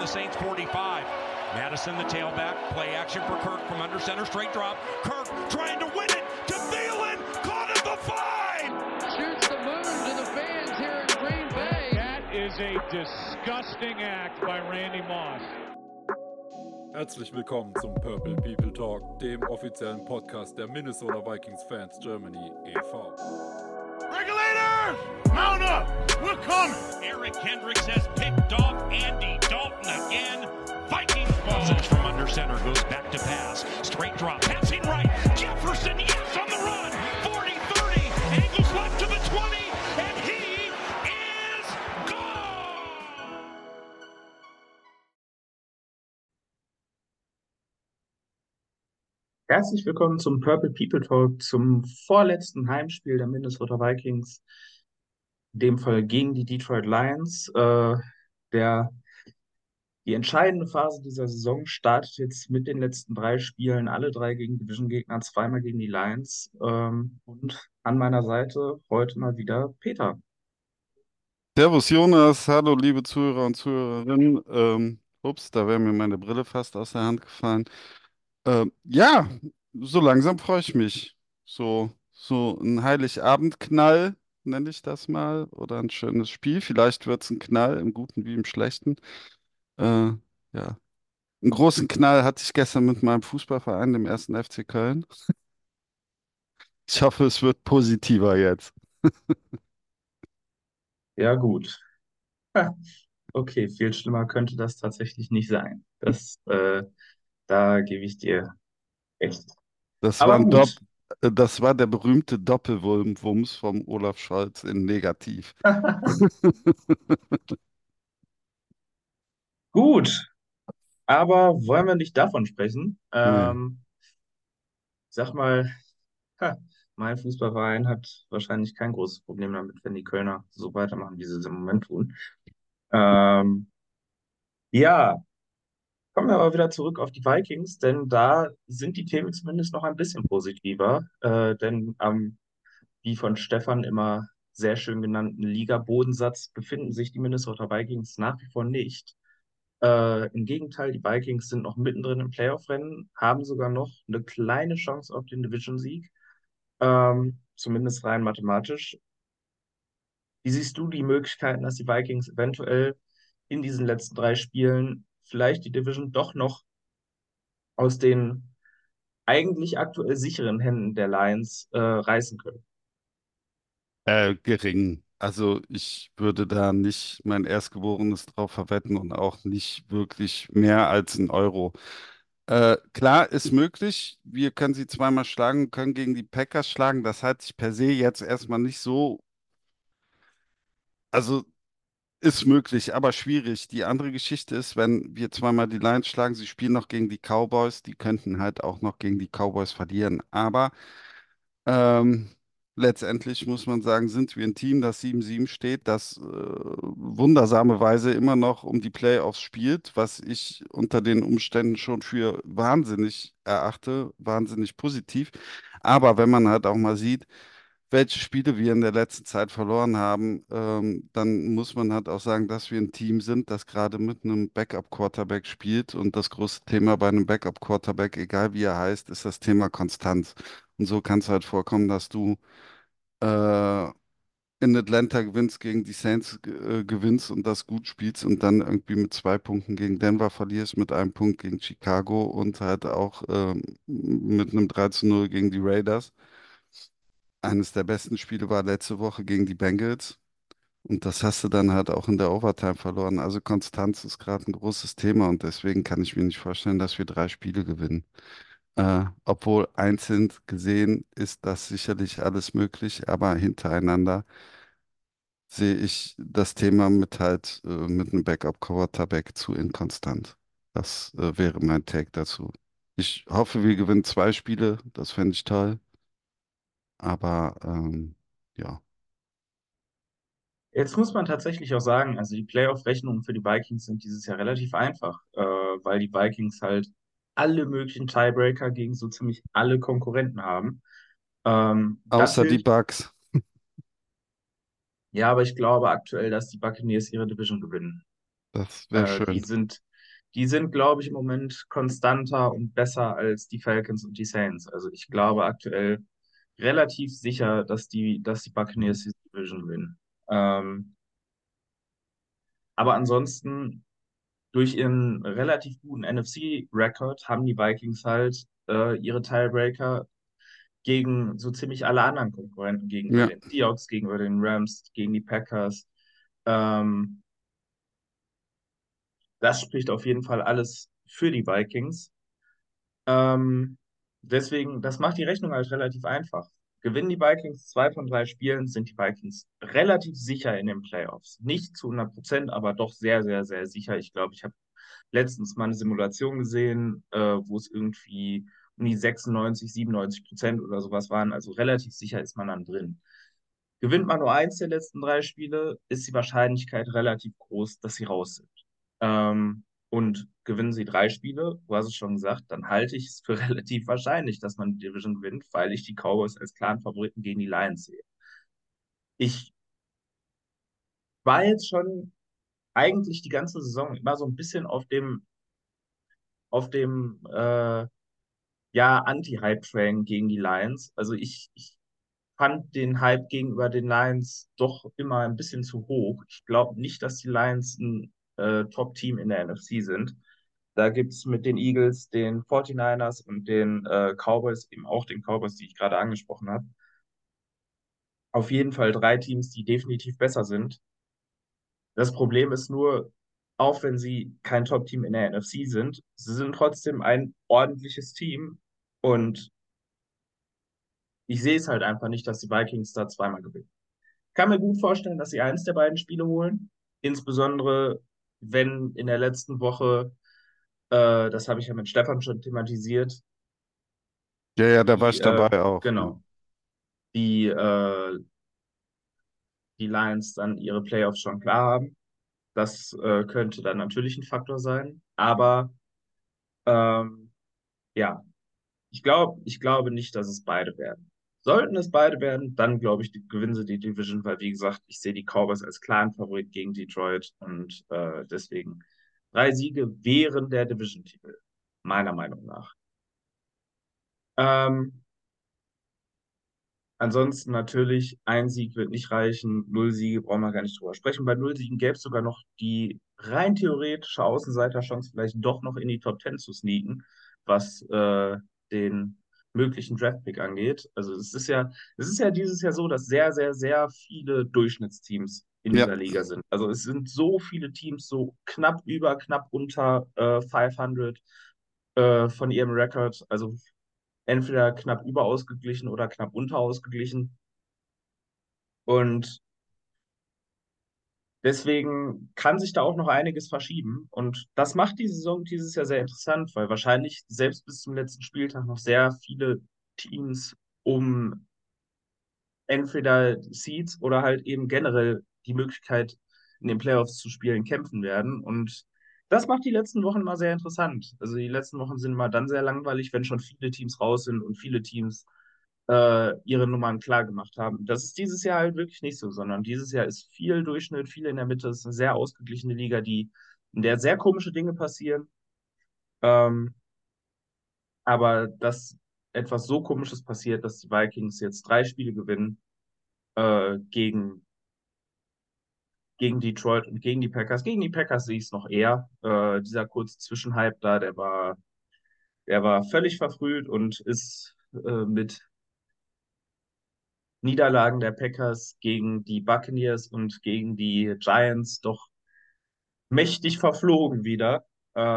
the Saints 45. Madison, the tailback, play action for Kirk from under center, straight drop. Kirk trying to win it to Thielen, caught at the 5! Shoots the moon to the fans here in Green Bay. That is a disgusting act by Randy Moss. Herzlich willkommen zum Purple People Talk, dem offiziellen Podcast der Minnesota Vikings Fans Germany e.V. Regulators, mount up! We're coming! Eric Kendricks has picked off Andy Dalton again. Vikings ball. From under center goes back to pass. Straight drop, passing right. Jefferson, yes, on the run. 40-30, angles left to the 20, and he is gone! Herzlich willkommen zum Purple People Talk, zum vorletzten Heimspiel der Minnesota Vikings, in dem Fall gegen die Detroit Lions. Die entscheidende Phase dieser Saison startet jetzt mit den letzten 3 Spielen, alle 3 gegen Division-Gegner, zweimal gegen die Lions. Und an meiner Seite heute mal wieder Peter. Servus Jonas, hallo liebe Zuhörer und Zuhörerinnen. Ups, da wäre mir meine Brille fast aus der Hand gefallen. Ja, so langsam freue ich mich. So ein Heiligabendknall, nenne ich das mal, oder ein schönes Spiel. Vielleicht wird es ein Knall, im Guten wie im Schlechten. Ja, einen großen Knall hatte ich gestern mit meinem Fußballverein, dem 1. FC Köln. Ich hoffe, es wird positiver jetzt. Ja, gut. Okay, viel schlimmer könnte das tatsächlich nicht sein. Da gebe ich dir recht. Das Aber war gut. Das war der berühmte Doppelwumms vom Olaf Scholz in Negativ. Gut, aber wollen wir nicht davon sprechen? Nee. Sag mal, mein Fußballverein hat wahrscheinlich kein großes Problem damit, wenn die Kölner so weitermachen, wie sie es im Moment tun. Ähm, ja, kommen wir aber wieder zurück auf die Vikings, denn da sind die Themen zumindest noch ein bisschen positiver. Denn am, wie von Stefan immer sehr schön genannten Liga-Bodensatz befinden sich die Minnesota Vikings nach wie vor nicht. Im Gegenteil, die Vikings sind noch mittendrin im Playoff-Rennen, haben sogar noch eine kleine Chance auf den Division-Sieg, zumindest rein mathematisch. Wie siehst du die Möglichkeiten, dass die Vikings eventuell in diesen letzten 3 Spielen vielleicht die Division doch noch aus den eigentlich aktuell sicheren Händen der Lions reißen können? Gering. Also ich würde da nicht mein Erstgeborenes drauf verwetten und auch nicht wirklich mehr als einen Euro. Klar, ist möglich. Wir können sie zweimal schlagen, können gegen die Packers schlagen. Das halte ich per se jetzt erstmal nicht so. Also ist möglich, aber schwierig. Die andere Geschichte ist, wenn wir zweimal die Lions schlagen, sie spielen noch gegen die Cowboys, die könnten halt auch noch gegen die Cowboys verlieren. Aber Ähm, letztendlich muss man sagen, sind wir ein Team, das 7-7 steht, das wundersame Weise immer noch um die Playoffs spielt, was ich unter den Umständen schon für wahnsinnig erachte, wahnsinnig positiv. Aber wenn man halt auch mal sieht, welche Spiele wir in der letzten Zeit verloren haben, dann muss man halt auch sagen, dass wir ein Team sind, das gerade mit einem Backup-Quarterback spielt. Und das große Thema bei einem Backup-Quarterback, egal wie er heißt, ist das Thema Konstanz. Und so kann es halt vorkommen, dass du äh, in Atlanta gewinnst, gegen die Saints gewinnst und das gut spielst und dann irgendwie mit 2 Punkten gegen Denver verlierst, mit 1 Punkt gegen Chicago und halt auch mit einem 3-0 gegen die Raiders. Eines der besten Spiele war letzte Woche gegen die Bengals. Und das hast du dann halt auch in der Overtime verloren. Also Konstanz ist gerade ein großes Thema und deswegen kann ich mir nicht vorstellen, dass wir 3 Spiele gewinnen. Obwohl einzeln gesehen ist das sicherlich alles möglich, aber hintereinander sehe ich das Thema mit einem Backup-Quarterback zu inkonstant. Das wäre mein Take dazu. Ich hoffe, wir gewinnen 2 Spiele, das fände ich toll, aber ja. Jetzt muss man tatsächlich auch sagen, also die Playoff-Rechnungen für die Vikings sind dieses Jahr relativ einfach, weil die Vikings halt alle möglichen Tiebreaker gegen so ziemlich alle Konkurrenten haben. Das Außer die hilft. Bugs. Ja, aber ich glaube aktuell, dass die Buccaneers ihre Division gewinnen. Das wäre Die schön. sind, die sind, glaube ich, im Moment konstanter und besser als die Falcons und die Saints. Also ich glaube aktuell relativ sicher, dass die Buccaneers die Division gewinnen. Aber ansonsten, durch ihren relativ guten NFC-Record haben die Vikings halt ihre Tiebreaker gegen so ziemlich alle anderen Konkurrenten, gegenüber Ja, den Seahawks, gegenüber den Rams, gegen die Packers. Ähm, Das spricht auf jeden Fall alles für die Vikings. Ähm, Deswegen, das macht die Rechnung halt relativ einfach. Gewinnen die Vikings 2 von 3 Spielen, sind die Vikings relativ sicher in den Playoffs. Nicht zu 100%, aber doch sehr, sehr, sehr sicher. Ich glaube, ich habe letztens mal eine Simulation gesehen, wo es irgendwie um die 96, 97% oder sowas waren. Also relativ sicher ist man dann drin. Gewinnt man nur eins der letzten 3 Spiele, ist die Wahrscheinlichkeit relativ groß, dass sie raus sind. Und gewinnen sie 3 Spiele, du hast es schon gesagt, dann halte ich es für relativ wahrscheinlich, dass man die Division gewinnt, weil ich die Cowboys als klaren Favoriten gegen die Lions sehe. Ich war jetzt schon eigentlich die ganze Saison immer so ein bisschen auf dem ja, Anti-Hype-Train gegen die Lions. Also ich fand den Hype gegenüber den Lions doch immer ein bisschen zu hoch. Ich glaube nicht, dass die Lions ein Top-Team in der NFC sind. Da gibt es mit den Eagles, den 49ers und den Cowboys, eben auch den Cowboys, die ich gerade angesprochen habe, auf jeden Fall 3 Teams, die definitiv besser sind. Das Problem ist nur, auch wenn sie kein Top-Team in der NFC sind, sie sind trotzdem ein ordentliches Team und ich sehe es halt einfach nicht, dass die Vikings da zweimal gewinnen. Kann mir gut vorstellen, dass sie eins der beiden Spiele holen. Insbesondere, wenn in der letzten Woche, das habe ich ja mit Stefan schon thematisiert, ja, ja, da war die, ich dabei auch. Ja. genau, die, die Lions dann ihre Playoffs schon klar haben. Das könnte dann natürlich ein Faktor sein. Aber ähm, ja, ich glaube nicht, dass es beide werden. Sollten es beide werden, dann glaube ich, gewinnen sie die Division, weil wie gesagt, ich sehe die Cowboys als klaren Favorit gegen Detroit und deswegen 3 Siege wären der Division-Titel, meiner Meinung nach. Ähm, Ansonsten natürlich, ein Sieg wird nicht reichen, 0 Siege brauchen wir gar nicht drüber sprechen. Bei 0 Siegen gäbe es sogar noch die rein theoretische Außenseiterchance, vielleicht doch noch in die Top 10 zu sneaken, was den möglichen Draftpick angeht. Also es ist ja dieses Jahr so, dass sehr, sehr, sehr viele Durchschnittsteams in Ja, dieser Liga sind. Also es sind so viele Teams so knapp über, knapp unter 500 von ihrem Rekord. Also entweder knapp über ausgeglichen oder knapp unter ausgeglichen. Und deswegen kann sich da auch noch einiges verschieben. Und das macht die Saison dieses Jahr sehr interessant, weil wahrscheinlich selbst bis zum letzten Spieltag noch sehr viele Teams um entweder Seeds oder halt eben generell die Möglichkeit, in den Playoffs zu spielen, kämpfen werden. Und das macht die letzten Wochen immer sehr interessant. Also die letzten Wochen sind immer dann sehr langweilig, wenn schon viele Teams raus sind und viele Teams ihre Nummern klar gemacht haben. Das ist dieses Jahr halt wirklich nicht so, sondern dieses Jahr ist viel Durchschnitt, viel in der Mitte. Es ist eine sehr ausgeglichene Liga, in der sehr komische Dinge passieren. Ähm, aber dass etwas so Komisches passiert, dass die Vikings jetzt 3 Spiele gewinnen gegen Detroit und gegen die Packers. Gegen die Packers sehe ich es noch eher. Dieser kurze Zwischenhype da, der war völlig verfrüht und ist mit Niederlagen der Packers gegen die Buccaneers und gegen die Giants doch mächtig verflogen wieder.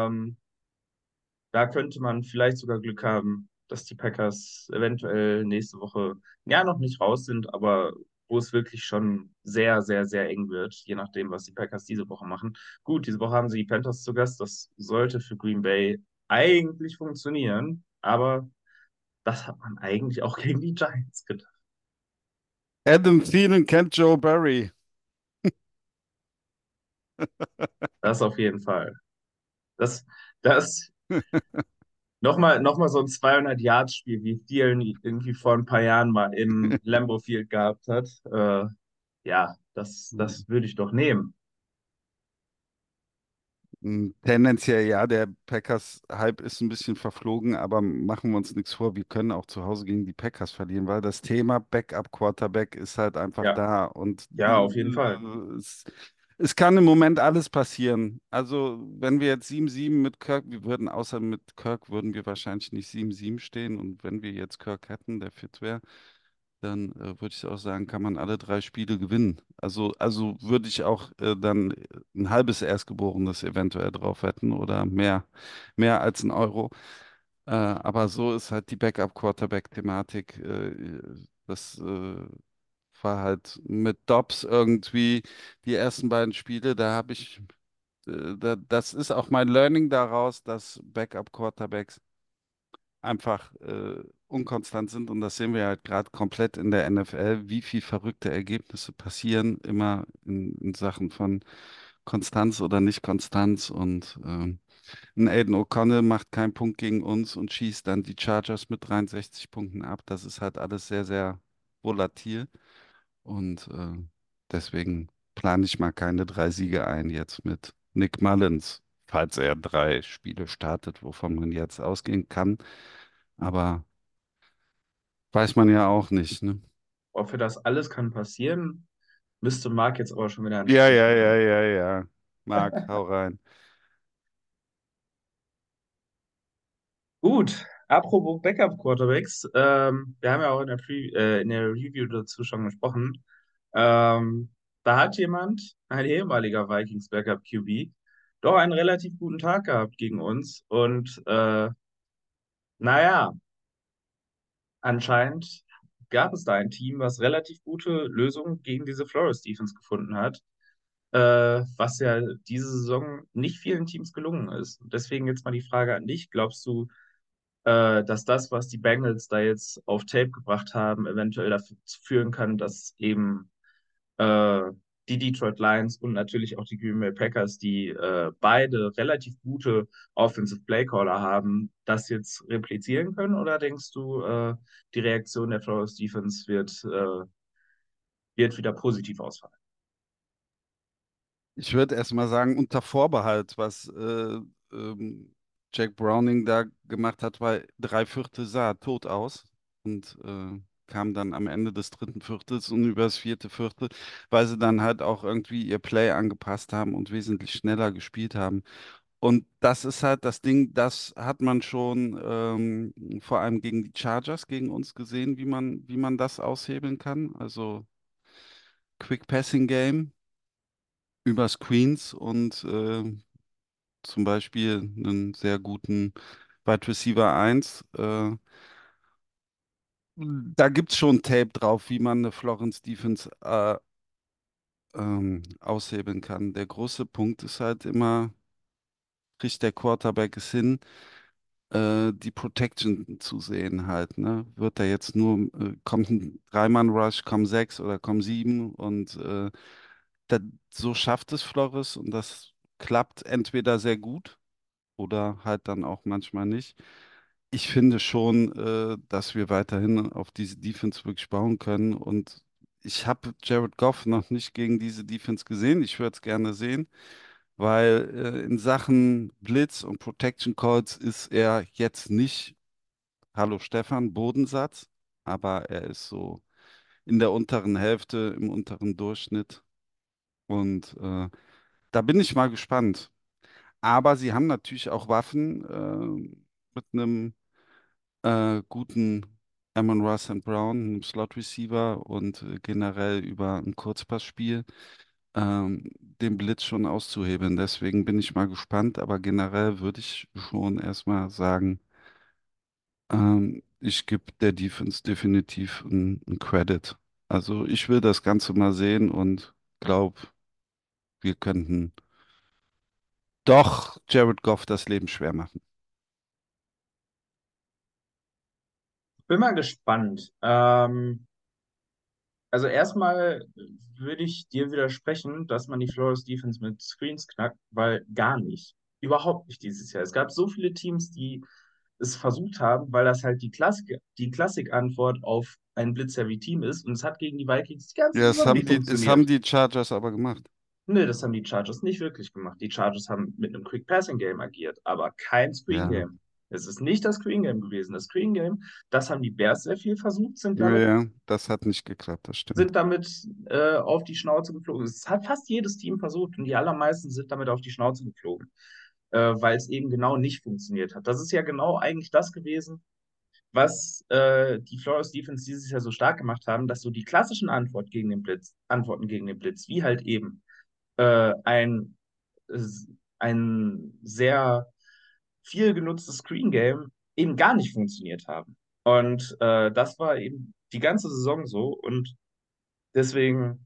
Da könnte man vielleicht sogar Glück haben, dass die Packers eventuell nächste Woche ja noch nicht raus sind, aber wo es wirklich schon sehr, sehr, sehr eng wird, je nachdem, was die Packers diese Woche machen. Gut, diese Woche haben sie die Panthers zu Gast. Das sollte für Green Bay eigentlich funktionieren, aber das hat man eigentlich auch gegen die Giants getan. Adam Thielen kennt Joe Barry. Das auf jeden Fall. Das, das Nochmal so ein 200-Yard-Spiel, wie Thielen irgendwie vor ein paar Jahren mal im Lambeau Field gehabt hat. Ja, das würde ich doch nehmen. Tendenziell ja, der Packers-Hype ist ein bisschen verflogen, aber machen wir uns nichts vor, wir können auch zu Hause gegen die Packers verlieren, weil das Thema Backup-Quarterback ist halt einfach Ja, da und ja, auf jeden Fall. es kann im Moment alles passieren. Also wenn wir jetzt 7-7 mit Kirk, wir würden außer mit Kirk würden wir wahrscheinlich nicht 7-7 stehen und wenn wir jetzt Kirk hätten, der fit wäre, dann würde ich auch sagen, kann man alle 3 Spiele gewinnen. Also würde ich auch dann ein halbes Erstgeborenes eventuell drauf wetten oder mehr als ein Euro. Aber so ist halt die Backup-Quarterback-Thematik. Das war halt mit Dobbs irgendwie die ersten beiden Spiele. Da habe ich, das ist auch mein Learning daraus, dass Backup-Quarterbacks einfach unkonstant sind und das sehen wir halt gerade komplett in der NFL, wie viel verrückte Ergebnisse passieren, immer in Sachen von Konstanz oder Nicht-Konstanz und ein Aiden O'Connell macht keinen Punkt gegen uns und schießt dann die Chargers mit 63 Punkten ab. Das ist halt alles sehr, sehr volatil und deswegen plane ich mal keine 3 Siege ein jetzt mit Nick Mullins, falls er 3 Spiele startet, wovon man jetzt ausgehen kann. Aber weiß man ja auch nicht, ne? Für das alles kann passieren, müsste Marc jetzt aber schon wieder einen Ja, Strich ja, ja, machen. ja, ja. Marc, hau rein. Gut, apropos Backup-Quarterbacks, wir haben ja auch in der Review dazu schon gesprochen. Da hat jemand, ein ehemaliger Vikings Backup QB, doch einen relativ guten Tag gehabt gegen uns. Und naja, anscheinend gab es da ein Team, was relativ gute Lösungen gegen diese Flores Defense gefunden hat, was ja diese Saison nicht vielen Teams gelungen ist. Deswegen jetzt mal die Frage an dich: Glaubst du, dass das, was die Bengals da jetzt auf Tape gebracht haben, eventuell dafür führen kann, dass eben äh, die Detroit Lions und natürlich auch die Green Bay Packers, die beide relativ gute Offensive Playcaller haben, das jetzt replizieren können? Oder denkst du, die Reaktion der Flores Defense wird wieder positiv ausfallen? Ich würde erst mal sagen, unter Vorbehalt, was Jack Browning da gemacht hat, weil 3 Viertel sah er tot aus und kam dann am Ende des 3. Viertels und über das 4. Viertel, weil sie dann halt auch irgendwie ihr Play angepasst haben und wesentlich schneller gespielt haben. Und das ist halt das Ding, das hat man schon vor allem gegen die Chargers, gegen uns gesehen, wie man das aushebeln kann. Also Quick Passing Game über Screens und zum Beispiel einen sehr guten Wide Receiver 1. Da gibt es schon Tape drauf, wie man eine Florence Defense aushebeln kann. Der große Punkt ist halt immer, kriegt der Quarterback es hin, die Protection zu sehen halt, ne? Wird da jetzt nur, kommt ein Dreimann-Rush, kommen 6 oder kommen 7 und da, so schafft es Flores und das klappt entweder sehr gut oder halt dann auch manchmal nicht. Ich finde schon, dass wir weiterhin auf diese Defense wirklich bauen können und ich habe Jared Goff noch nicht gegen diese Defense gesehen. Ich würde es gerne sehen, weil in Sachen Blitz und Protection Calls ist er jetzt nicht, hallo Stefan, Bodensatz, aber er ist so in der unteren Hälfte, im unteren Durchschnitt. Und da bin ich mal gespannt. Aber sie haben natürlich auch Waffen mit einem guten Amon-Ra St. Brown, einem Slot Receiver und generell über ein Kurzpassspiel den Blitz schon auszuhebeln. Deswegen bin ich mal gespannt, aber generell würde ich schon erstmal sagen, ich gebe der Defense definitiv einen Credit. Also ich will das Ganze mal sehen und glaube, wir könnten doch Jared Goff das Leben schwer machen. Bin mal gespannt. Also erstmal würde ich dir widersprechen, dass man die Flores Defense mit Screens knackt, weil gar nicht. Überhaupt nicht dieses Jahr. Es gab so viele Teams, die es versucht haben, weil das halt die Klassik-Antwort auf ein Blitzheavy-Team ist. Und es hat gegen die Vikings die ganze Ja, es Saison haben nicht die, es haben funktioniert. die Chargers aber gemacht. Nee, das haben die Chargers nicht wirklich gemacht. Die Chargers haben mit einem Quick Passing Game agiert, aber kein Screen Ja, Game. Es ist nicht das Screen Game gewesen. Das Screen Game, das haben die Bears sehr viel versucht, ja, ja, das hat nicht geklappt, das stimmt. sind damit auf die Schnauze geflogen. Es hat fast jedes Team versucht und die allermeisten sind damit auf die Schnauze geflogen, weil es eben genau nicht funktioniert hat. Das ist ja genau eigentlich das gewesen, was die Flores Defense dieses Jahr so stark gemacht haben, dass so die klassischen Antworten gegen den Blitz, wie halt eben äh, ein, ein sehr viel genutztes Screen Game, eben gar nicht funktioniert haben. Und das war eben die ganze Saison so. Und deswegen,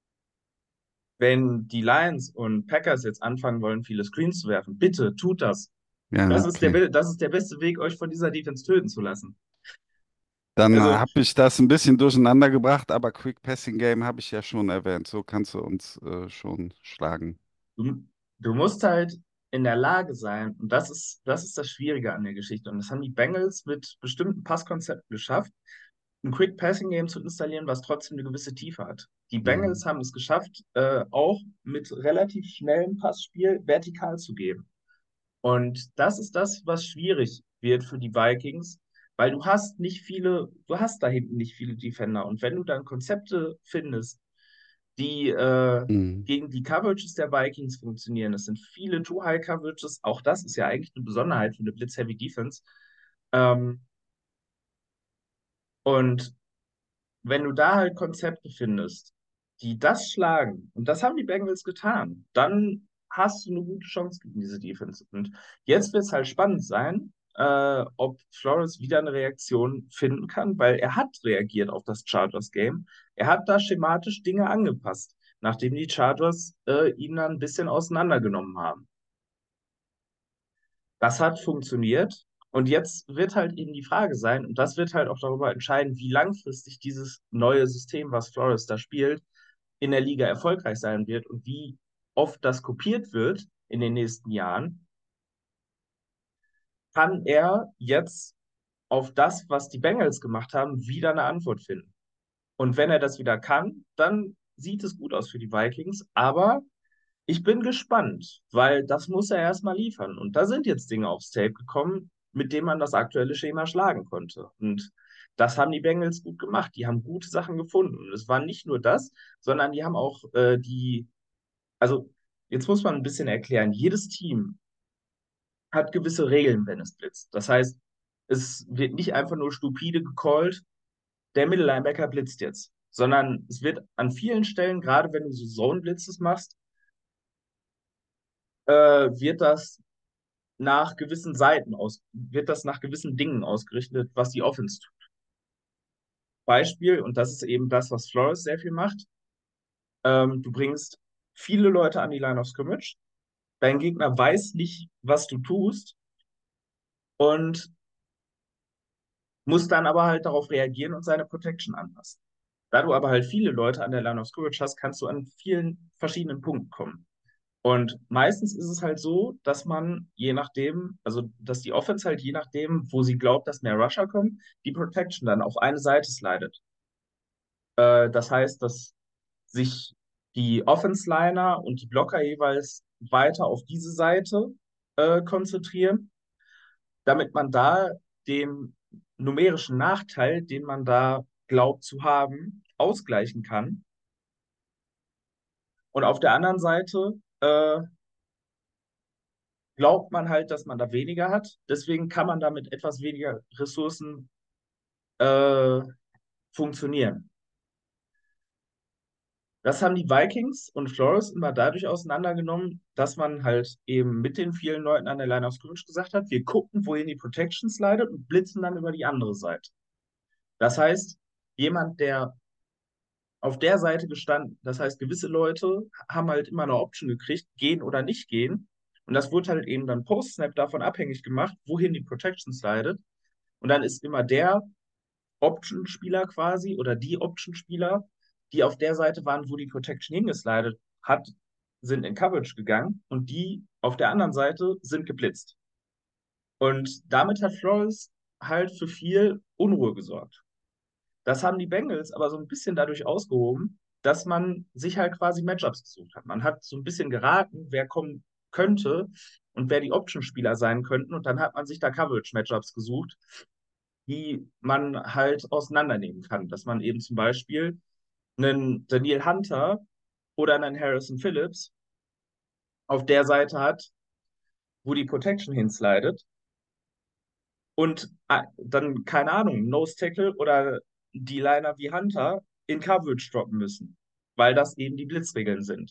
wenn die Lions und Packers jetzt anfangen wollen, viele Screens zu werfen, bitte tut das. Ja, okay. Das ist der beste Weg, euch von dieser Defense töten zu lassen. Dann Also, habe ich das ein bisschen durcheinander gebracht, aber Quick Passing Game habe ich ja schon erwähnt. So kannst du uns schon schlagen. du, du musst halt in der Lage sein, und das ist das Schwierige an der Geschichte. Und das haben die Bengals mit bestimmten Passkonzepten geschafft, ein Quick Passing Game zu installieren, was trotzdem eine gewisse Tiefe hat. Die Mhm. Bengals haben es geschafft, auch mit relativ schnellem Passspiel vertikal zu gehen. Und das ist das, was schwierig wird für die Vikings, weil du hast da hinten nicht viele Defender. Und wenn du dann Konzepte findest, die Mhm. gegen die Coverages der Vikings funktionieren, das sind viele Too-High-Coverages, auch das ist ja eigentlich eine Besonderheit für eine Blitz-Heavy-Defense. Ähm, und wenn du da halt Konzepte findest, die das schlagen, und das haben die Bengals getan, dann hast du eine gute Chance gegen diese Defense. Und jetzt wird es halt spannend sein, ob Flores wieder eine Reaktion finden kann, weil er hat reagiert auf das Chargers-Game. Er hat da schematisch Dinge angepasst, nachdem die Chargers ihn dann ein bisschen auseinandergenommen haben. Das hat funktioniert. Und jetzt wird halt eben die Frage sein, und das wird halt auch darüber entscheiden, wie langfristig dieses neue System, was Flores da spielt, in der Liga erfolgreich sein wird und wie oft das kopiert wird in den nächsten Jahren, kann er jetzt auf das, was die Bengals gemacht haben, wieder eine Antwort finden. Und wenn er das wieder kann, dann sieht es gut aus für die Vikings. Aber ich bin gespannt, weil das muss er erstmal liefern. Und da sind jetzt Dinge aufs Tape gekommen, mit denen man das aktuelle Schema schlagen konnte. Und das haben die Bengals gut gemacht. Die haben gute Sachen gefunden. Und es war nicht nur das, sondern die haben auch also jetzt muss man ein bisschen erklären, jedes Team hat gewisse Regeln, wenn es blitzt. Das heißt, es wird nicht einfach nur stupide gecallt, der Mittellinebacker blitzt jetzt, sondern es wird an vielen Stellen, gerade wenn du so Zone-Blitzes machst, wird das wird das nach gewissen Dingen ausgerichtet, was die Offense tut. Beispiel, und das ist eben das, was Flores sehr viel macht, du bringst viele Leute an die Line of Scrimmage, dein Gegner weiß nicht, was du tust und muss dann aber halt darauf reagieren und seine Protection anpassen. Da du aber halt viele Leute an der Line of Scrimmage hast, kannst du an vielen verschiedenen Punkten kommen. Und meistens ist es halt so, dass man je nachdem, also dass die Offense halt je nachdem, wo sie glaubt, dass mehr Rusher kommen, die Protection dann auf eine Seite slidet. Das heißt, dass sich die Offense-Liner und die Blocker jeweils weiter auf diese Seite konzentrieren, damit man da den numerischen Nachteil, den man da glaubt zu haben, ausgleichen kann. Und auf der anderen Seite glaubt man halt, dass man da weniger hat. Deswegen kann man da mit etwas weniger Ressourcen äh, funktionieren. Das haben die Vikings und Flores immer dadurch auseinandergenommen, dass man halt eben mit den vielen Leuten an der Line of Scrimmage gesagt hat, wir gucken, wohin die Protection slidet und blitzen dann über die andere Seite. Das heißt, jemand, der auf der Seite gestanden, das heißt, gewisse Leute haben halt immer eine Option gekriegt, gehen oder nicht gehen. Und das wurde halt eben dann Post-Snap davon abhängig gemacht, wohin die Protection slidet. Und dann ist immer der Option-Spieler quasi oder die Option-Spieler, die auf der Seite waren, wo die Protection hingeslidet hat, sind in Coverage gegangen und die auf der anderen Seite sind geblitzt. Und damit hat Flores halt für viel Unruhe gesorgt. Das haben die Bengals aber so ein bisschen dadurch ausgehoben, dass man sich halt quasi Matchups gesucht hat. Man hat so ein bisschen geraten, wer kommen könnte und wer die Option-Spieler sein könnten. Und dann hat man sich da Coverage-Matchups gesucht, die man halt auseinandernehmen kann. Dass man eben zum Beispiel einen Daniel Hunter oder einen Harrison Phillips auf der Seite hat, wo die Protection hinslidet und dann, keine Ahnung, Nose Tackle oder die Liner wie Hunter in Coverage droppen müssen, weil das eben die Blitzregeln sind.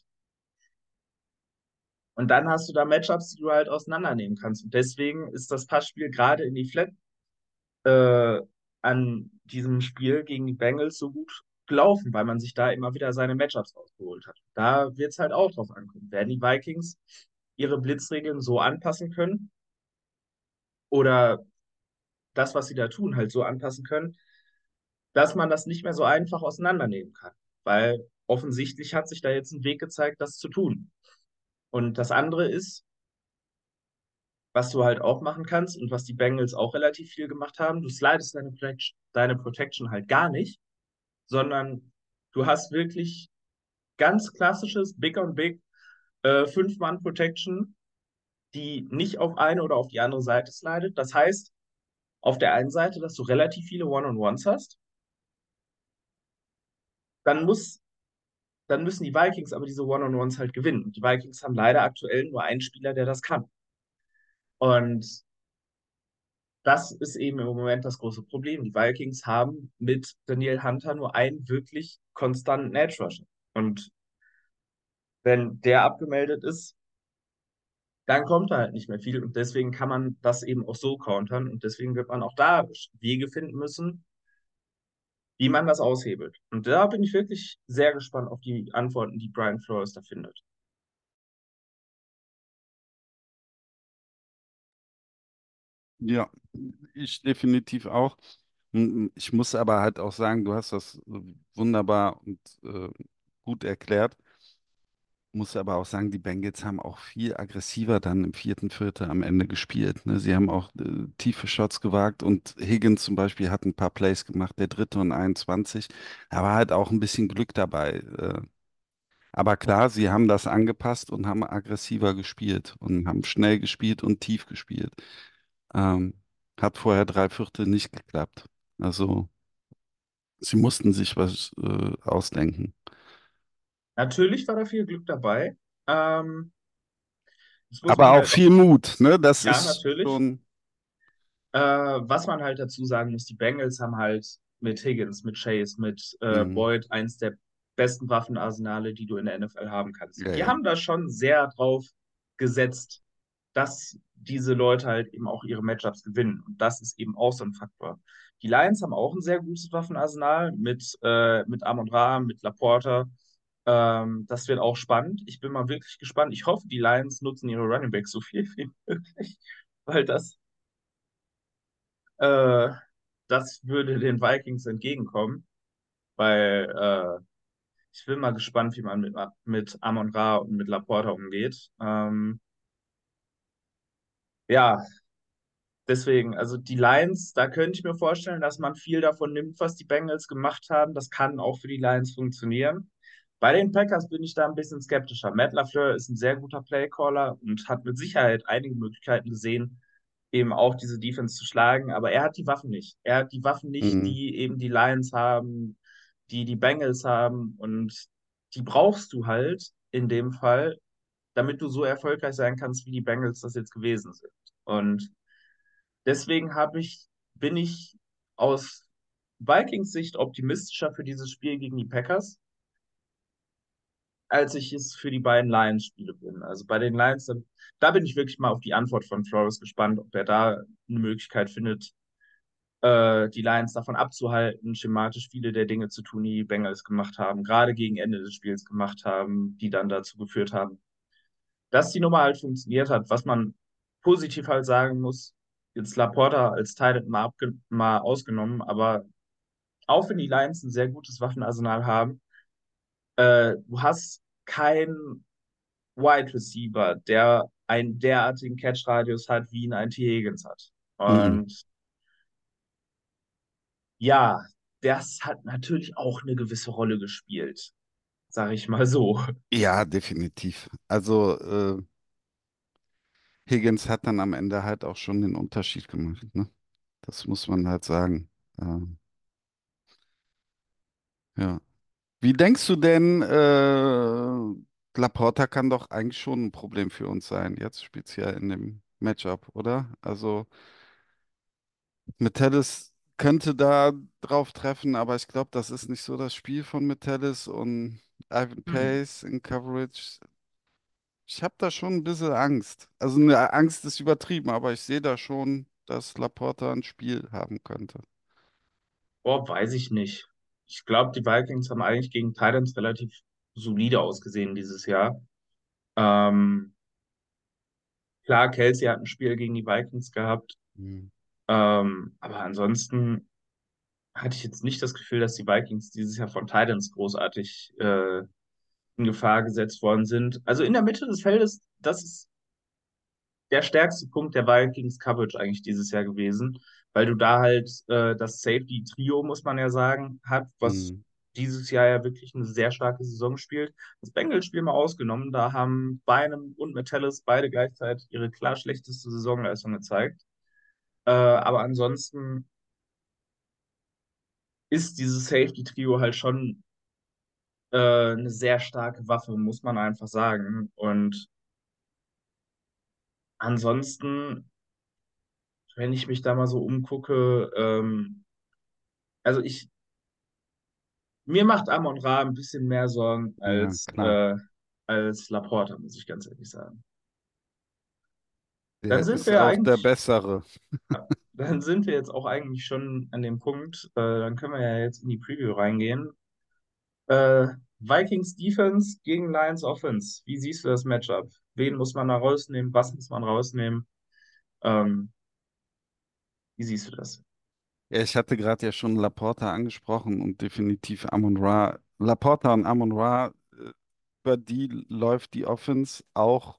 Und dann hast du da Matchups, die du halt auseinandernehmen kannst. Und deswegen ist das Passspiel gerade in die Flat äh, an diesem Spiel gegen die Bengals so gut gelaufen, weil man sich da immer wieder seine Matchups rausgeholt hat. Da wird es halt auch drauf ankommen. Werden die Vikings ihre Blitzregeln so anpassen können oder das, was sie da tun, halt so anpassen können, dass man das nicht mehr so einfach auseinandernehmen kann. Weil offensichtlich hat sich da jetzt ein Weg gezeigt, das zu tun. Und das andere ist, was du halt auch machen kannst und was die Bengals auch relativ viel gemacht haben, du slidest deine Protection halt gar nicht, sondern du hast wirklich ganz klassisches Big on Big 5-Mann-Protection, die nicht auf eine oder auf die andere Seite slidet. Das heißt, auf der einen Seite, dass du relativ viele One-on-Ones hast, dann dann müssen die Vikings aber diese One-on-Ones halt gewinnen. Und die Vikings haben leider aktuell nur einen Spieler, der das kann. Und das ist eben im Moment das große Problem. Die Vikings haben mit Daniel Hunter nur einen wirklich konstanten Edge Rusher. Und wenn der abgemeldet ist, dann kommt da halt nicht mehr viel. Und deswegen kann man das eben auch so countern. Und deswegen wird man auch da Wege finden müssen, wie man das aushebelt. Und da bin ich wirklich sehr gespannt auf die Antworten, die Brian Flores da findet. Ja, ich definitiv auch. Ich muss aber halt auch sagen, du hast das wunderbar und gut erklärt. Muss aber auch sagen, die Bengals haben auch viel aggressiver dann im vierten Viertel am Ende gespielt. Ne? Sie haben auch tiefe Shots gewagt und Higgins zum Beispiel hat ein paar Plays gemacht, der dritte und 21. Da war halt auch ein bisschen Glück dabei. Aber klar, sie haben das angepasst und haben aggressiver gespielt und haben schnell gespielt und tief gespielt. Ähm, Hat vorher drei Viertel nicht geklappt. Also sie mussten sich was ausdenken. Natürlich war da viel Glück dabei. Das muss Aber man auch halt auch, viel Mut, ne? Das ja, ist natürlich. schon. Was man halt dazu sagen muss, die Bengals haben halt mit Higgins, mit Chase, mit Mhm. Boyd eins der besten Waffenarsenale, die du in der NFL haben kannst. Ja, Und die ja. haben da schon sehr drauf gesetzt, dass diese Leute halt eben auch ihre Matchups gewinnen. Und das ist eben auch so ein Faktor. Die Lions haben auch ein sehr gutes Waffenarsenal mit Amon-Ra, mit Laporta. Das wird auch spannend. Ich bin mal wirklich gespannt. Ich hoffe, die Lions nutzen ihre Running Backs so viel wie möglich, weil äh, das würde den Vikings entgegenkommen, weil ich bin mal gespannt, wie man mit Amon-Ra und mit Laporta umgeht. Ja, deswegen, also die Lions, da könnte ich mir vorstellen, dass man viel davon nimmt, was die Bengals gemacht haben. Das kann auch für die Lions funktionieren. Bei den Packers bin ich da ein bisschen skeptischer. Matt LaFleur ist ein sehr guter Playcaller und hat mit Sicherheit einige Möglichkeiten gesehen, eben auch diese Defense zu schlagen, aber er hat die Waffen nicht. Er hat die Waffen nicht, Mhm. die eben die Lions haben, die die Bengals haben und die brauchst du halt in dem Fall, damit du so erfolgreich sein kannst, wie die Bengals das jetzt gewesen sind. Und deswegen bin ich aus Vikings Sicht optimistischer für dieses Spiel gegen die Packers, als ich es für die beiden Lions-Spiele bin. Also bei den Lions, da bin ich wirklich mal auf die Antwort von Flores gespannt, ob er da eine Möglichkeit findet, die Lions davon abzuhalten, schematisch viele der Dinge zu tun, die die Bengals gemacht haben, gerade gegen Ende des Spiels gemacht haben, die dann dazu geführt haben, dass die Nummer halt funktioniert hat. Was man positiv halt sagen muss, jetzt Laporta als Teil mal ausgenommen, aber auch wenn die Lions ein sehr gutes Waffenarsenal haben, du hast keinen Wide Receiver, der einen derartigen Catch-Radius hat, wie ihn ein T. Higgins hat. Mhm. Und ja, das hat natürlich auch eine gewisse Rolle gespielt. sage ich mal so. Ja, definitiv. Also Higgins hat dann am Ende halt auch schon den Unterschied gemacht, ne? Das muss man halt sagen. Ähm, ja. Wie denkst du denn, Laporta kann doch eigentlich schon ein Problem für uns sein, jetzt speziell in dem Matchup, oder? Also Metellus könnte da drauf treffen, aber ich glaube, das ist nicht so das Spiel von Metellus und Ivan Hm. Pace in Coverage. Ich habe da schon ein bisschen Angst. Also eine Angst ist übertrieben, aber ich sehe da schon, dass Laporta ein Spiel haben könnte. Boah, weiß ich nicht. Ich glaube, die Vikings haben eigentlich gegen Titans relativ solide ausgesehen dieses Jahr. Ähm, klar, Kelsey hat ein Spiel gegen die Vikings gehabt, Hm. aber ansonsten hatte ich jetzt nicht das Gefühl, dass die Vikings dieses Jahr von Titans großartig in Gefahr gesetzt worden sind. Also in der Mitte des Feldes, das ist der stärkste Punkt der Vikings Coverage eigentlich dieses Jahr gewesen, weil du da halt das Safety-Trio, muss man ja sagen, hat, was Hm. dieses Jahr ja wirklich eine sehr starke Saison spielt. Das Bengals-Spiel mal ausgenommen, da haben Bynum und Metellus beide gleichzeitig ihre klar schlechteste Saisonleistung gezeigt. Aber ansonsten ist dieses Safety-Trio halt schon eine sehr starke Waffe, muss man einfach sagen. Und ansonsten, wenn ich mich da mal so umgucke, also mir macht Amon Ra ein bisschen mehr Sorgen Ja, klar. als Laporta, muss ich ganz ehrlich sagen. Dann Der sind ist wir ja auch der eigentlich, Bessere. dann sind wir jetzt auch eigentlich schon an dem Punkt, dann können wir ja jetzt in die Preview reingehen. Äh, Vikings Defense gegen Lions Offense. Wie siehst du das Matchup? Wen muss man da rausnehmen? Was muss man rausnehmen? Ähm, wie siehst du das? Ja, ich hatte gerade ja schon Laporta angesprochen und definitiv Amon-Ra. Laporta und Amon-Ra, über die läuft die Offense, auch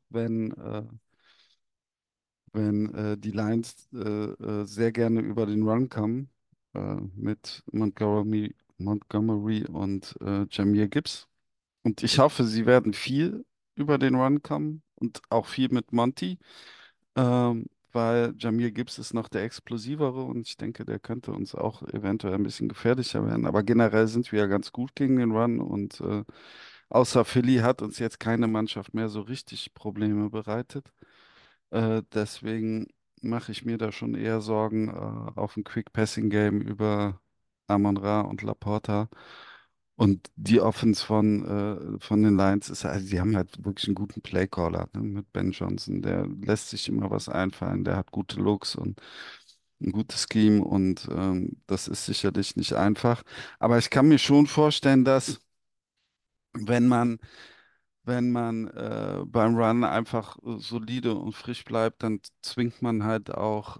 wenn die Lions sehr gerne über den Run kommen, mit Montgomery und Jahmyr Gibbs. Und ich hoffe, sie werden viel über den Run kommen und auch viel mit Monty. Weil Jahmyr Gibbs ist noch der explosivere und ich denke, der könnte uns auch eventuell ein bisschen gefährlicher werden. Aber generell sind wir ja ganz gut gegen den Run und außer Philly hat uns jetzt keine Mannschaft mehr so richtig Probleme bereitet. Deswegen mache ich mir da schon eher Sorgen auf ein Quick Passing Game über Amon-Ra und Laporta. Und die Offense von den Lions ist, also die haben halt wirklich einen guten Playcaller, ne, mit Ben Johnson. Der lässt sich immer was einfallen, der hat gute Looks und ein gutes Scheme und das ist sicherlich nicht einfach. Aber ich kann mir schon vorstellen, dass wenn man, wenn man beim Run einfach solide und frisch bleibt, dann zwingt man halt auch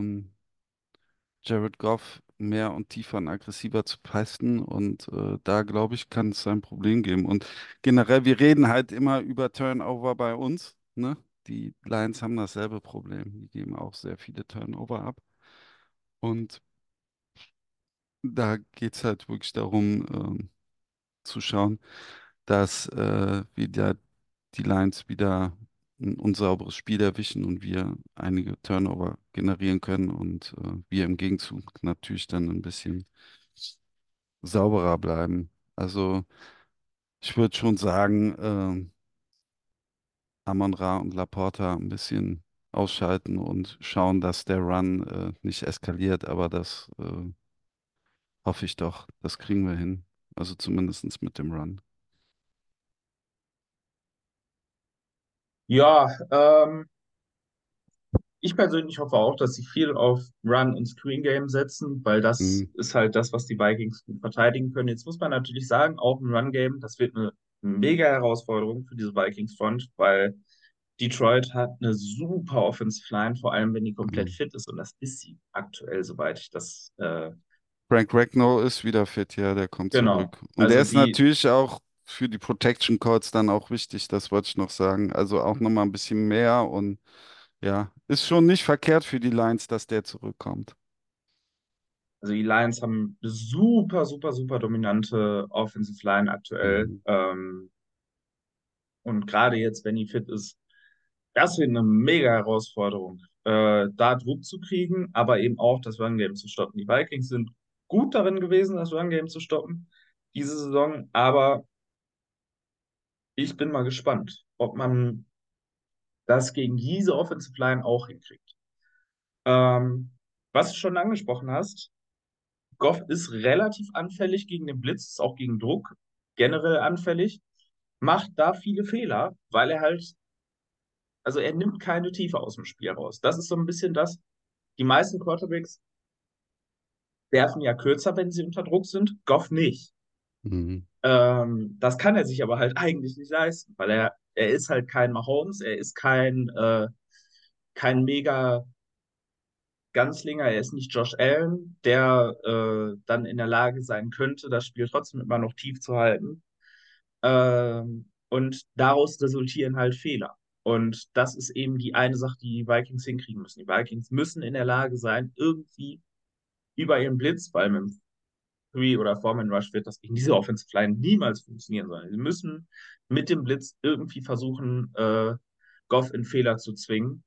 Jared Goff mehr und tiefer und aggressiver zu passen und da glaube ich, kann es ein Problem geben. Und generell, wir reden halt immer über Turnover bei uns, ne? Die Lions haben dasselbe Problem. Die geben auch sehr viele Turnover ab. Und da geht es halt wirklich darum, zu schauen, dass wir die Lions wieder ein unsauberes Spiel erwischen und wir einige Turnover generieren können und wir im Gegenzug natürlich dann ein bisschen sauberer bleiben. Also ich würde schon sagen, Amon-Ra und Laporta ein bisschen ausschalten und schauen, dass der Run nicht eskaliert, aber das hoffe ich doch, das kriegen wir hin. Also zumindest mit dem Run. Ja, ich persönlich hoffe auch, dass sie viel auf Run und Screen Game setzen, weil das Mhm. ist halt das, was die Vikings gut verteidigen können. Jetzt muss man natürlich sagen, auch im Run Game, das wird eine mega Herausforderung für diese Vikings Front, weil Detroit hat eine super Offensive Line, vor allem wenn die komplett Mhm. fit ist und das ist sie aktuell, soweit ich das Frank Ragnow ist wieder fit, ja, der kommt genau. zurück. Und der Also ist die natürlich auch für die Protection Calls dann auch wichtig, das wollte ich noch sagen. Also auch nochmal ein bisschen mehr und ja, ist schon nicht verkehrt für die Lions, dass der zurückkommt. Also die Lions haben eine super, super, super dominante Offensive Line aktuell. Mhm. Und gerade jetzt, wenn die fit ist, das wird eine mega Herausforderung, da Druck zu kriegen, aber eben auch das Run-Game zu stoppen. Die Vikings sind gut darin gewesen, das Run-Game zu stoppen diese Saison, aber ich bin mal gespannt, ob man das gegen diese Offensive Line auch hinkriegt. Ähm, was du schon angesprochen hast, Goff ist relativ anfällig gegen den Blitz, ist auch gegen Druck generell anfällig, macht da viele Fehler, weil er halt, also er nimmt keine Tiefe aus dem Spiel raus. Das ist so ein bisschen das, die meisten Quarterbacks werfen ja kürzer, wenn sie unter Druck sind, Goff nicht. Mhm. Das kann er sich aber halt eigentlich nicht leisten, weil er ist halt kein Mahomes, er ist kein mega Ganzlinger, er ist nicht Josh Allen, der dann in der Lage sein könnte, das Spiel trotzdem immer noch tief zu halten. Und daraus resultieren halt Fehler. Und das ist eben die eine Sache, die die Vikings hinkriegen müssen. Die Vikings müssen in der Lage sein, irgendwie über ihren Blitz, weil mit dem Three- oder Foreman-Rush wird das gegen diese Offensive Line niemals funktionieren, sondern sie müssen mit dem Blitz irgendwie versuchen, Goff in Fehler zu zwingen,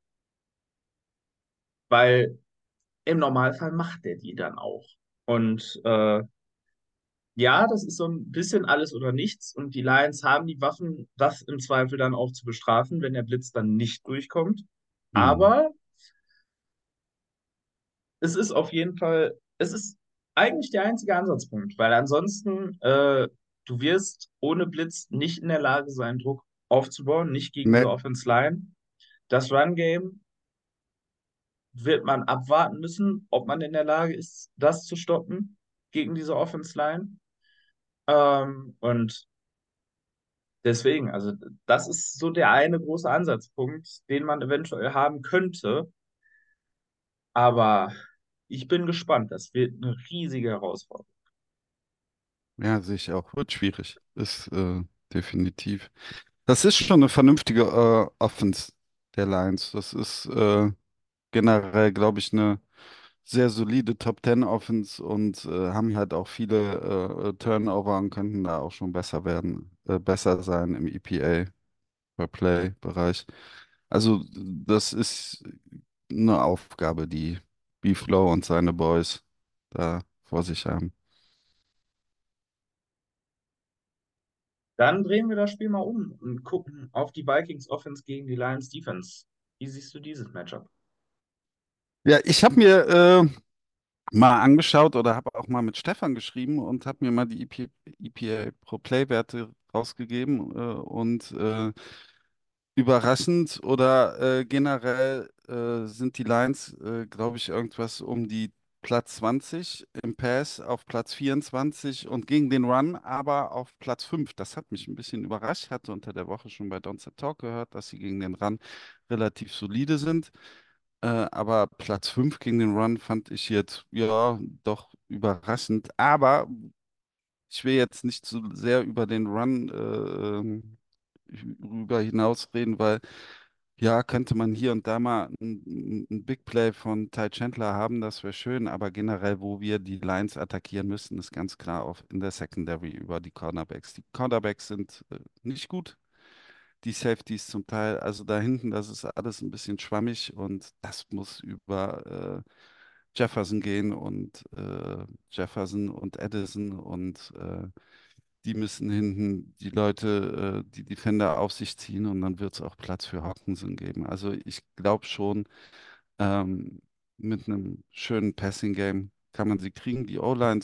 weil im Normalfall macht er die dann auch. Und ja, das ist so ein bisschen alles oder nichts. Und die Lions haben die Waffen, das im Zweifel dann auch zu bestrafen, wenn der Blitz dann nicht durchkommt. Mhm. Aber es ist auf jeden Fall, es ist eigentlich der einzige Ansatzpunkt, weil ansonsten, du wirst ohne Blitz nicht in der Lage sein, Druck aufzubauen, nicht gegen diese Ne, Offense Line. Das Run-Game wird man abwarten müssen, ob man in der Lage ist, das zu stoppen gegen diese Offense Line. Und deswegen, also das ist so der eine große Ansatzpunkt, den man eventuell haben könnte. Aber ich bin gespannt. Das wird eine riesige Herausforderung. ja, sehe ich auch. Wird schwierig. Ist definitiv. Das ist schon eine vernünftige Offense der Lions. Das ist generell, glaube ich, eine sehr solide Top Ten Offense und haben halt auch viele Turnover und könnten da auch schon besser werden, besser sein im EPA per Play Bereich. Also das ist eine Aufgabe, die B-Flow und seine Boys da vor sich haben. Dann drehen wir das Spiel mal um und gucken auf die Vikings Offense gegen die Lions Defense. Wie siehst du dieses Matchup? Ja, ich habe mir mal angeschaut oder habe auch mal mit Stefan geschrieben und habe mir mal die EPA Pro Play Werte rausgegeben und überraschend oder generell sind die Lions, glaube ich, irgendwas um die Platz 20 im Pass auf Platz 24 und gegen den Run aber auf Platz 5. Das hat mich ein bisschen überrascht. Hatte unter der Woche schon bei Don't Talk gehört, dass sie gegen den Run relativ solide sind. Aber Platz 5 gegen den Run fand ich jetzt ja doch überraschend. Aber ich will jetzt nicht zu sehr über den Run rüber hinausreden, weil ja, könnte man hier und da mal ein Big Play von Ty Chandler haben, das wäre schön, aber generell, wo wir die Lines attackieren müssen, ist ganz klar auf in der Secondary über die Cornerbacks. Die Cornerbacks sind nicht gut, die Safeties zum Teil, also da hinten, das ist alles ein bisschen schwammig und das muss über Jefferson gehen und Jefferson und Addison und die müssen hinten die Leute, die Defender auf sich ziehen und dann wird es auch Platz für Hockenson geben. Also ich glaube schon, ähm, mit einem schönen Passing-Game kann man sie kriegen. Die O-Line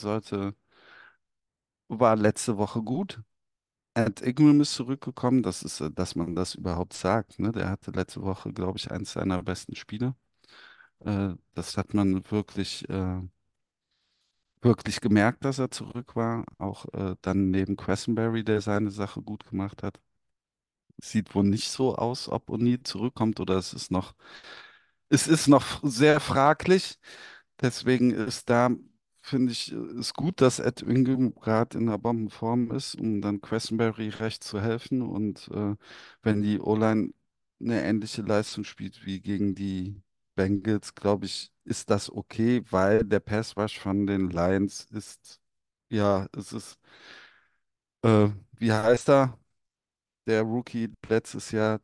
war letzte Woche gut. Ed Ingram ist zurückgekommen, das ist, dass man das überhaupt sagt. Ne? Der hatte letzte Woche, glaube ich, eins seiner besten Spiele. Das hat man wirklich gemerkt, dass er zurück war. Auch dann neben Quessenberry, der seine Sache gut gemacht hat. Sieht wohl nicht so aus, ob O'Neal zurückkommt oder es ist noch sehr fraglich. Deswegen ist da, finde ich, ist gut, dass Ed Ingram gerade in einer Bombenform ist, um dann Quessenberry recht zu helfen. Und wenn die O-Line eine ähnliche Leistung spielt wie gegen die Bengals, glaube ich, ist das okay, weil der Pass Rush von den Lions ist, ja, es ist, wie heißt er? Der Rookie letztes Jahr.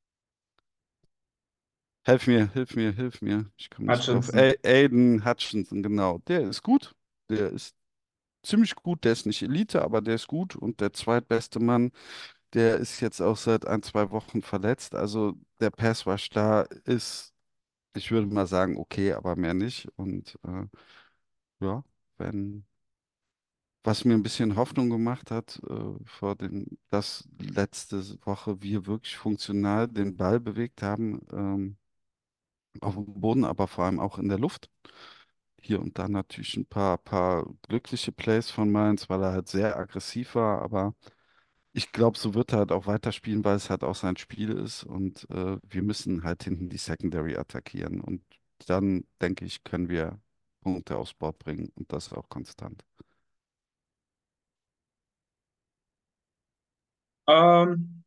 Hilf mir. Ich komme nicht drauf. Hutchinson. Aiden Hutchinson, genau. Der ist gut. Der ist ziemlich gut. Der ist nicht Elite, aber der ist gut. Und der zweitbeste Mann, der ist jetzt auch seit ein, zwei Wochen verletzt. Also der Pass Rush da ist, ich würde mal sagen, okay, aber mehr nicht. Und ja, wenn, was mir ein bisschen Hoffnung gemacht hat, dass letzte Woche wir wirklich funktional den Ball bewegt haben, auf dem Boden, aber vor allem auch in der Luft. Hier und da natürlich ein paar glückliche Plays von Mainz, weil er halt sehr aggressiv war, aber ich glaube, so wird er halt auch weiterspielen, weil es halt auch sein Spiel ist und wir müssen halt hinten die Secondary attackieren und dann, denke ich, können wir Punkte aufs Board bringen und das auch konstant. Ähm,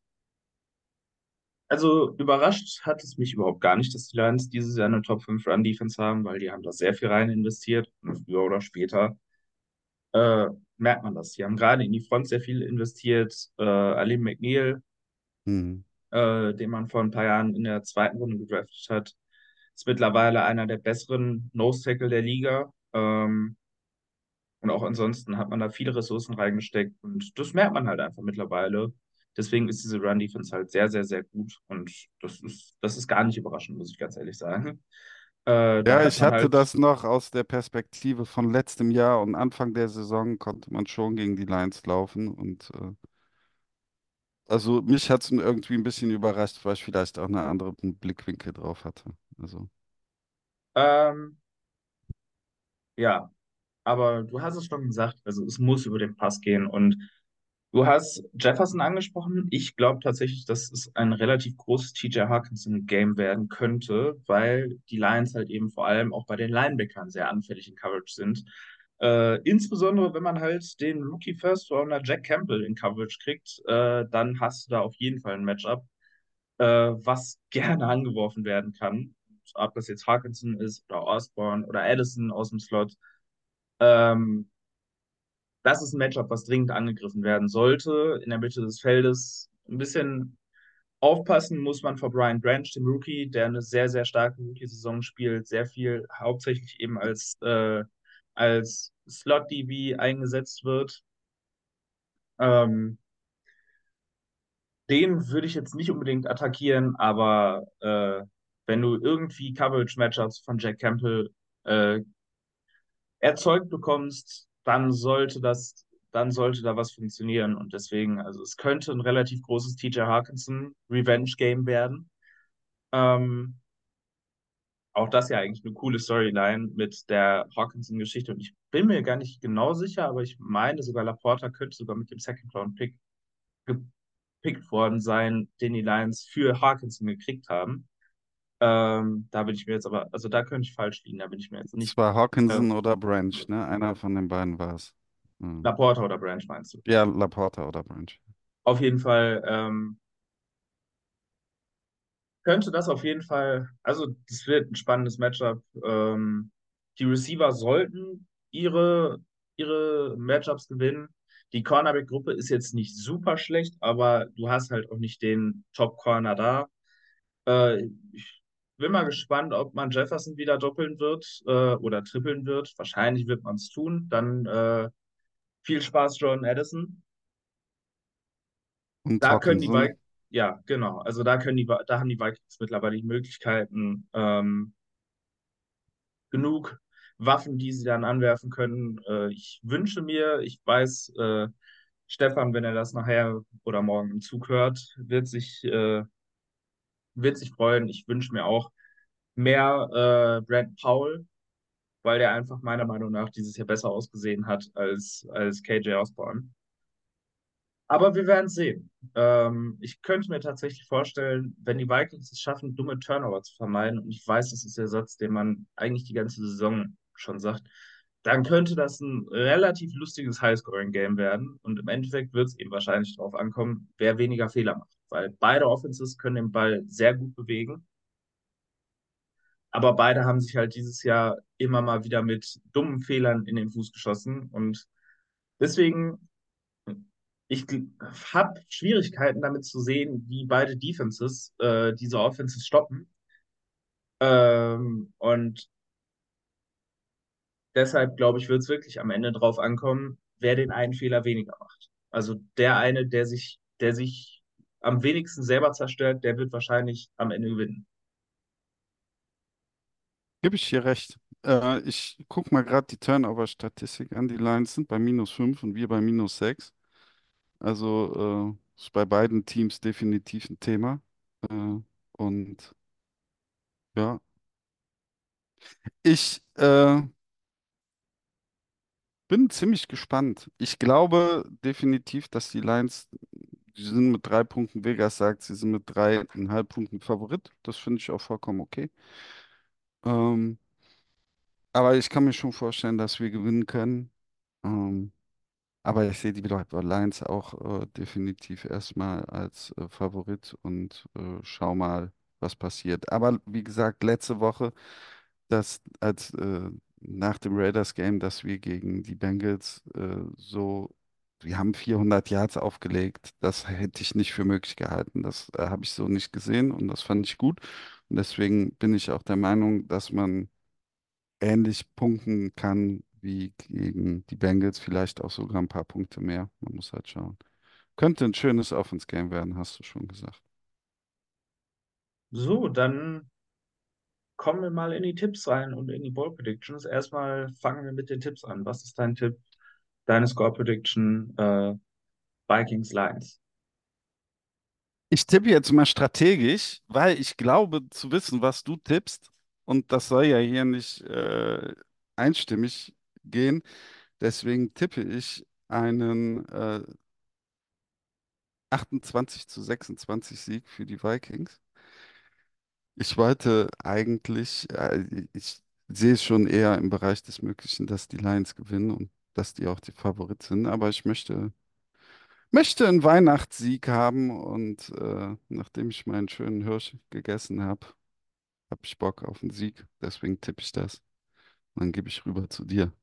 also überrascht hat es mich überhaupt gar nicht, dass die Lions dieses Jahr eine Top 5 Run-Defense haben, weil die haben da sehr viel rein investiert und früher oder später äh, merkt man das. Die haben gerade in die Front sehr viel investiert. Alim McNeil, Mhm. den man vor ein paar Jahren in der zweiten Runde gedraftet hat, ist mittlerweile einer der besseren Nose-Tackle der Liga. Und auch ansonsten hat man da viele Ressourcen reingesteckt und das merkt man halt einfach mittlerweile. Deswegen ist diese Run-Defense halt sehr, sehr, sehr gut und das ist gar nicht überraschend, muss ich ganz ehrlich sagen. Da Ja, hat ich man hatte halt, das noch aus der Perspektive von letztem Jahr und Anfang der Saison konnte man schon gegen die Lions laufen und also mich hat es irgendwie ein bisschen überrascht, weil ich vielleicht auch einen anderen Blickwinkel drauf hatte. Also, ähm, ja, aber du hast es schon gesagt, also es muss über den Pass gehen und du hast Jefferson angesprochen. Ich glaube tatsächlich, dass es ein relativ großes TJ Hawkinson-Game werden könnte, weil die Lions halt eben vor allem auch bei den Linebackern sehr anfällig in Coverage sind. Insbesondere wenn man halt den Rookie First Rounder Jack Campbell in Coverage kriegt, dann hast du da auf jeden Fall ein Matchup, was gerne angeworfen werden kann. Ob das jetzt Hawkinson ist oder Osborne oder Addison aus dem Slot. Ähm, Das ist ein Matchup, was dringend angegriffen werden sollte. In der Mitte des Feldes ein bisschen aufpassen muss man vor Brian Branch, dem Rookie, der eine sehr, sehr starke Rookie-Saison spielt, sehr viel hauptsächlich eben als Slot-DB eingesetzt wird. Ähm, Den würde ich jetzt nicht unbedingt attackieren, aber wenn du irgendwie Coverage-Matchups von Jack Campbell äh, erzeugt bekommst, dann sollte da was funktionieren. Und deswegen, also es könnte ein relativ großes TJ Hawkinson Revenge Game werden. Ähm, Auch das ja eigentlich eine coole Storyline mit der Hawkinson-Geschichte. Und ich bin mir gar nicht genau sicher, aber ich meine sogar Laporta könnte sogar mit dem Second Round Pick gepickt worden sein, den die Lions für Hawkinson gekriegt haben. Da bin ich mir jetzt aber, also da könnte ich falsch liegen, da bin ich mir jetzt es nicht war sicher. Hawkinson oder Branch, ne? Einer von den beiden war es. Hm. Laporta oder Branch meinst du? Ja, Laporta oder Branch. Auf jeden Fall könnte das auf jeden Fall, also das wird ein spannendes Matchup. Die Receiver sollten ihre Matchups gewinnen. Die Cornerback-Gruppe ist jetzt nicht super schlecht, aber du hast halt auch nicht den Top-Corner da. Ich bin mal gespannt, ob man Jefferson wieder doppeln wird oder trippeln wird. Wahrscheinlich wird man es tun. Dann viel Spaß, Jordan Addison. Und Da können die Hawkinson. Vikings, ja, genau. Also da haben die Vikings mittlerweile die Möglichkeiten, genug Waffen, die sie dann anwerfen können. Ich wünsche mir, ich weiß, Stefan, wenn er das nachher oder morgen im Zug hört, wird sich freuen. Ich wünsche mir auch mehr Brandon Powell, weil der einfach meiner Meinung nach dieses Jahr besser ausgesehen hat als KJ Osborne. Aber wir werden sehen. Ich könnte mir tatsächlich vorstellen, wenn die Vikings es schaffen, dumme Turnover zu vermeiden, und ich weiß, das ist der Satz, den man eigentlich die ganze Saison schon sagt, dann könnte das ein relativ lustiges Highscoring-Game werden. Und im Endeffekt wird es eben wahrscheinlich darauf ankommen, wer weniger Fehler macht. Weil beide Offenses können den Ball sehr gut bewegen. Aber beide haben sich halt dieses Jahr immer mal wieder mit dummen Fehlern in den Fuß geschossen. Und deswegen, ich habe Schwierigkeiten damit zu sehen, wie beide Defenses diese Offenses stoppen. Und deshalb, glaube ich, wird es wirklich am Ende drauf ankommen, wer den einen Fehler weniger macht. Also der eine, der sich am wenigsten selber zerstört, der wird wahrscheinlich am Ende gewinnen. Gebe ich hier recht. Ich gucke mal gerade die Turnover-Statistik an. Die Lions sind bei -5 und wir bei -6. Also ist bei beiden Teams definitiv ein Thema. Und ja, ich bin ziemlich gespannt. Ich glaube definitiv, dass die Lions, die sind mit 3 Punkten, Vegas sagt, sie sind mit 3,5 Punkten Favorit. Das finde ich auch vollkommen okay. Ähm, aber ich kann mir schon vorstellen, dass wir gewinnen können. Ähm, aber ich sehe die Lions auch definitiv erstmal als Favorit und schau mal, was passiert. Aber wie gesagt, letzte Woche, als nach dem Raiders-Game, dass wir gegen die Bengals wir haben 400 Yards aufgelegt, das hätte ich nicht für möglich gehalten. Das habe ich so nicht gesehen und das fand ich gut. Und deswegen bin ich auch der Meinung, dass man ähnlich punkten kann wie gegen die Bengals, vielleicht auch sogar ein paar Punkte mehr. Man muss halt schauen. Könnte ein schönes Offense-Game werden, hast du schon gesagt. So, dann kommen wir mal in die Tipps rein und in die Ball Predictions. Erstmal fangen wir mit den Tipps an. Was ist dein Tipp, deine Score Prediction, Vikings Lions? Ich tippe jetzt mal strategisch, weil ich glaube zu wissen, was du tippst. Und das soll ja hier nicht einstimmig gehen. Deswegen tippe ich einen 28-26 Sieg für die Vikings. Ich wollte eigentlich, ich sehe es schon eher im Bereich des Möglichen, dass die Lions gewinnen und dass die auch die Favorit sind. Aber ich möchte einen Weihnachtssieg haben und nachdem ich meinen schönen Hirsch gegessen habe ich Bock auf einen Sieg. Deswegen tippe ich das. Und dann gebe ich rüber zu dir.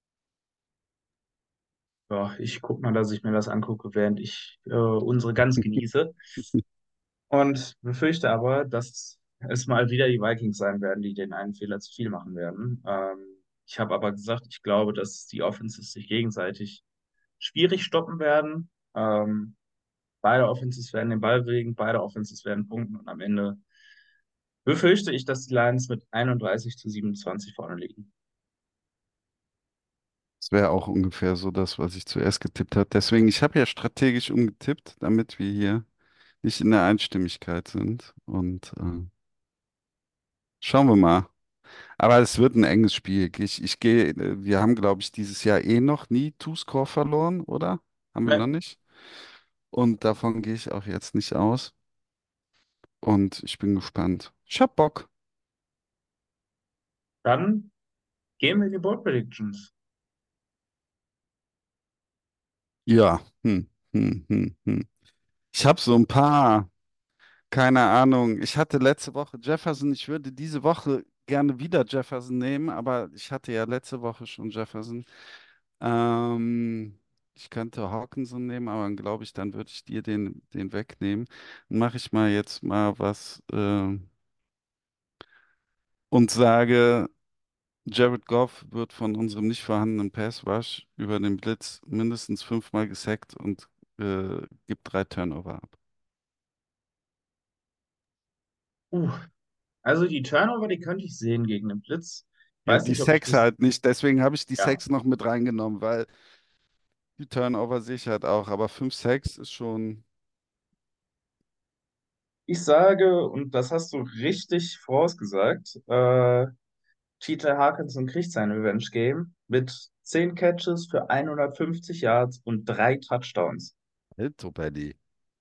Ja, ich gucke mal, dass ich mir das angucke, während ich unsere Gans genieße. Und befürchte aber, dass es mal wieder die Vikings sein werden, die den einen Fehler zu viel machen werden. Ich habe aber gesagt, ich glaube, dass die Offenses sich gegenseitig schwierig stoppen werden. Beide Offenses werden den Ball bewegen, beide Offenses werden punkten und am Ende befürchte ich, dass die Lions mit 31-27 vorne liegen. Das wäre auch ungefähr so das, was ich zuerst getippt habe. Deswegen, ich habe ja strategisch umgetippt, damit wir hier nicht in der Einstimmigkeit sind. Und schauen wir mal. Aber es wird ein enges Spiel. Ich gehe, wir haben, glaube ich, dieses Jahr eh noch nie Two-Score verloren, oder? Haben wir noch Ne? nicht? Und davon gehe ich auch jetzt nicht aus. Und ich bin gespannt. Ich hab Bock. Dann gehen wir in die Board Predictions. Ja. Ich habe so ein paar, keine Ahnung. Ich hatte letzte Woche Jefferson. Ich würde diese Woche gerne wieder Jefferson nehmen, aber ich hatte ja letzte Woche schon Jefferson. Ähm, Ich könnte Hawkinson nehmen, aber dann glaube ich, dann würde ich dir den wegnehmen. Dann mache ich mal jetzt mal was und sage, Jared Goff wird von unserem nicht vorhandenen Pass Rush über den Blitz mindestens 5-mal gesackt und gibt 3 Turnover ab. Uh, also die Turnover, die könnte ich sehen gegen den Blitz. Ja, Weiß die nicht, ob ich Sacks das. halt nicht, deswegen habe ich die Ja, Sacks noch mit reingenommen, weil die Turnover sehe ich halt auch, aber 5 Sacks ist schon. ich sage, und das hast du richtig vorausgesagt, TJ Hawkinson kriegt sein Revenge Game mit 10 Catches für 150 Yards und 3 Touchdowns. Alto Belly.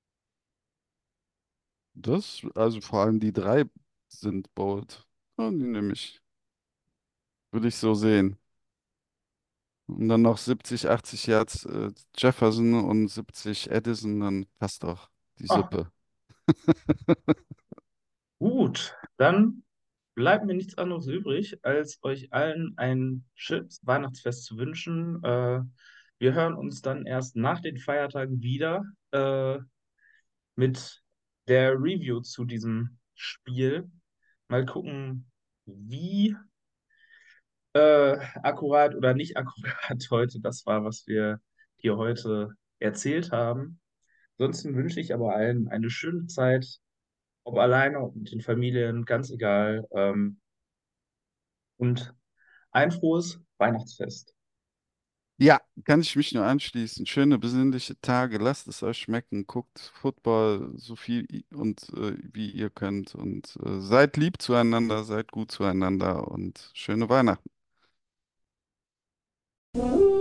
Das, also vor allem die 3 sind bold. Ja, die nehme ich. Würde ich so sehen. Und dann noch 70, 80 Yards Jefferson und 70 Edison, dann passt doch die Ah, Suppe. gut. Dann bleibt mir nichts anderes übrig, als euch allen ein schönes Weihnachtsfest zu wünschen. Wir hören uns dann erst nach den Feiertagen wieder mit der Review zu diesem Spiel. Mal gucken, wie akkurat oder nicht akkurat heute das war, was wir hier heute erzählt haben. Ansonsten wünsche ich aber allen eine schöne Zeit, ob alleine, ob mit den Familien, ganz egal. Und ein frohes Weihnachtsfest. Ja, kann ich mich nur anschließen. Schöne besinnliche Tage, lasst es euch schmecken, guckt Football so viel wie ihr könnt und seid lieb zueinander, seid gut zueinander und schöne Weihnachten.